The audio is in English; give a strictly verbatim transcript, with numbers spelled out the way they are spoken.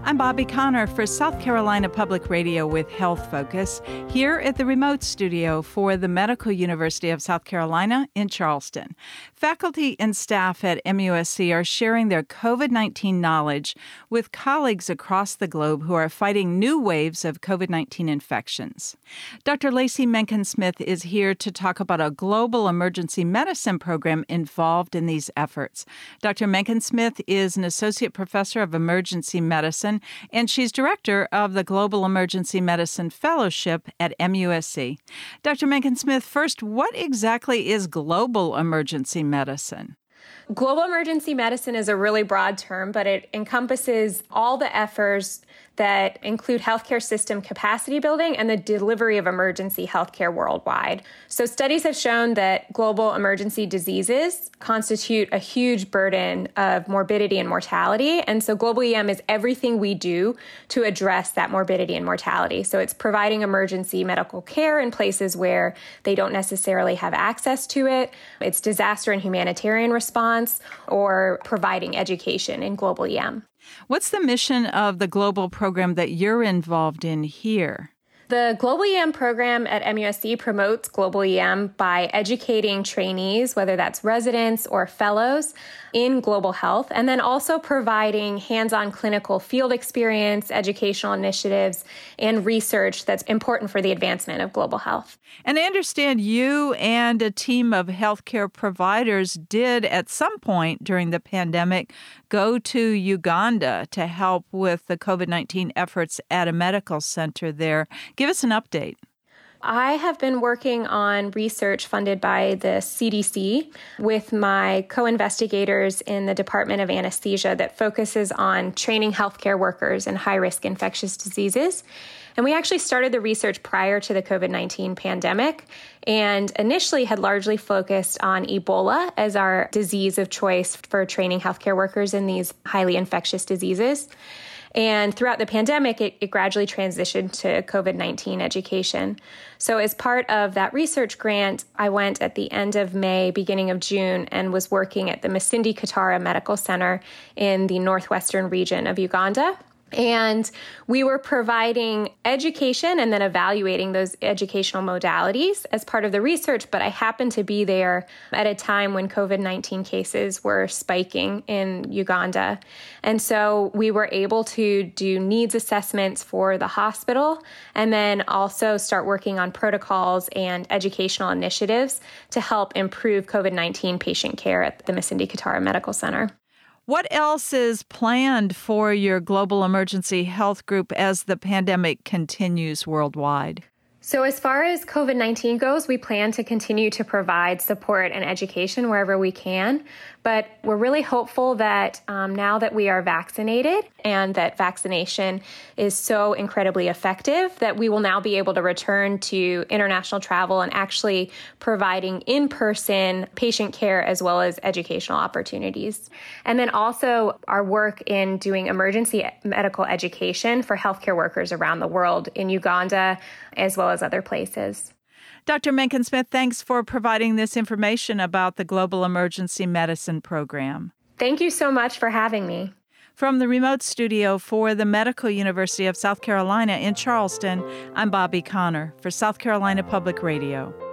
I'm Bobby Connor for South Carolina Public Radio with Health Focus, here at the remote studio for the Medical University of South Carolina in Charleston. Faculty and staff at M U S C are sharing their COVID nineteen knowledge with colleagues across the globe who are fighting new waves of COVID nineteen infections. Doctor Lacy Menken-Smith is here to talk about a global emergency medicine program involved in these efforts. Doctor Menken-Smith is an associate professor of emergency medicine, and she's director of the Global Emergency Medicine Fellowship at M U S C. Doctor Menken-Smith, first, what exactly is global emergency medicine? Global emergency medicine is a really broad term, but it encompasses all the efforts that include healthcare system capacity building and the delivery of emergency healthcare worldwide. So studies have shown that global emergency diseases constitute a huge burden of morbidity and mortality. And so global E M is everything we do to address that morbidity and mortality. So it's providing emergency medical care in places where they don't necessarily have access to it. It's disaster and humanitarian response, or providing education in global E M. What's the mission of the global program that you're involved in here? The Global E M program at M U S C promotes global E M by educating trainees, whether that's residents or fellows, in global health, and then also providing hands-on clinical field experience, educational initiatives, and research that's important for the advancement of global health. And I understand you and a team of healthcare providers did, at some point during the pandemic, go to Uganda to help with the COVID nineteen efforts at a medical center there. Give us an update. I have been working on research funded by the C D C with my co-investigators in the Department of Anesthesia that focuses on training healthcare workers in high-risk infectious diseases. And we actually started the research prior to the COVID nineteen pandemic and initially had largely focused on Ebola as our disease of choice for training healthcare workers in these highly infectious diseases. And throughout the pandemic, it, it gradually transitioned to COVID nineteen education. So as part of that research grant, I went at the end of May, beginning of June, and was working at the Masindi Katara Medical Center in the northwestern region of Uganda. And we were providing education and then evaluating those educational modalities as part of the research. But I happened to be there at a time when COVID nineteen cases were spiking in Uganda. And so we were able to do needs assessments for the hospital and then also start working on protocols and educational initiatives to help improve COVID nineteen patient care at the Masindi Katara Medical Center. What else is planned for your global emergency health group as the pandemic continues worldwide? So as far as COVID nineteen goes, we plan to continue to provide support and education wherever we can. But we're really hopeful that um, now that we are vaccinated and that vaccination is so incredibly effective, that we will now be able to return to international travel and actually providing in-person patient care as well as educational opportunities. And then also our work in doing emergency medical education for healthcare workers around the world in Uganda as well as other places. Doctor Menken-Smith, thanks for providing this information about the Global Emergency Medicine Program. Thank you so much for having me. From the remote studio for the Medical University of South Carolina in Charleston, I'm Bobby Connor for South Carolina Public Radio.